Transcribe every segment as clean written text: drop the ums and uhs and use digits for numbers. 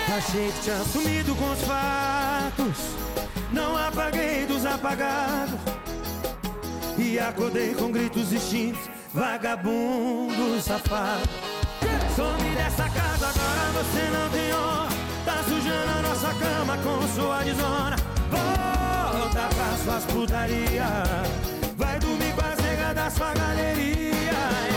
Achei que tinha sumido com os fatos, não apaguei dos apagados, e acordei com gritos extintos, vagabundo safado. Some dessa casa agora, você não tem honra, tá sujando a nossa cama com sua desonra. Volta pra suas putaria, vai dormir com as negas da sua galeria.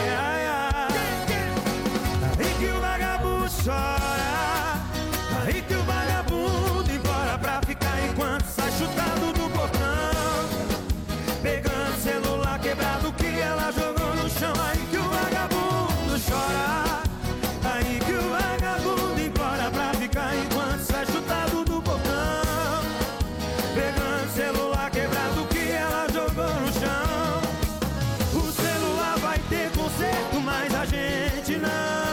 Aí que o vagabundo chora, aí que o vagabundo implora pra ficar enquanto sai chutado do portão, pegando celular quebrado que ela jogou no chão. Aí que o vagabundo chora, aí que o vagabundo implora pra ficar enquanto sai chutado do portão, pegando celular quebrado que ela jogou no chão. O celular vai ter conserto, mas a gente não.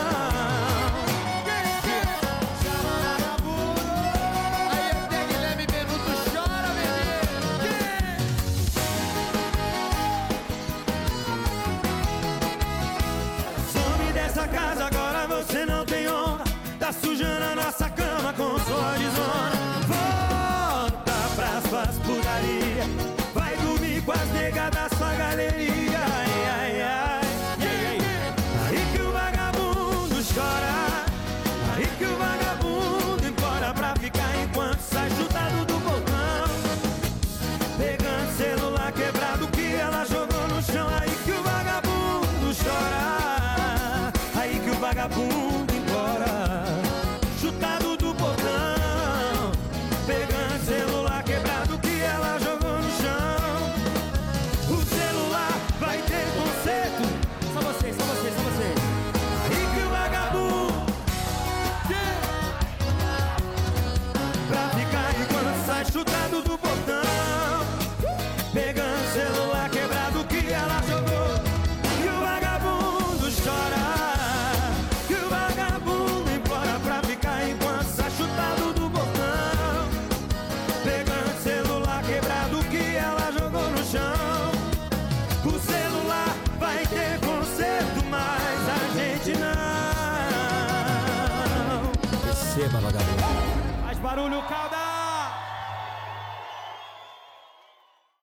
Casa agora, você não tem honra, tá sujando a nossa cama com sua desonra. Volta pras suas putaria, vai dormir com as negas da sua galeria. Aí que o vagabundo chora, aí que o vagabundo implora pra ficar enquanto sai chutado do portão, pegando celular quebrado que ela jogou no chão. Aí que o vagabundo chora, aí que o vagabundo implora, chutado do portão, pegando celular quebrado que ela jogou no chão. O celular vai ter conserto, só você, só você, só você. Aí que o vagabundo pra ficar enquanto sai chutado do portão, pegando celular quebrado que ela jogou. E o vagabundo chora, enquanto sai chutado do portão, pegando celular quebrado que ela jogou no chão. O celular vai ter conserto, mas a gente não. Receba, vagabundo. Faz barulho, Calda.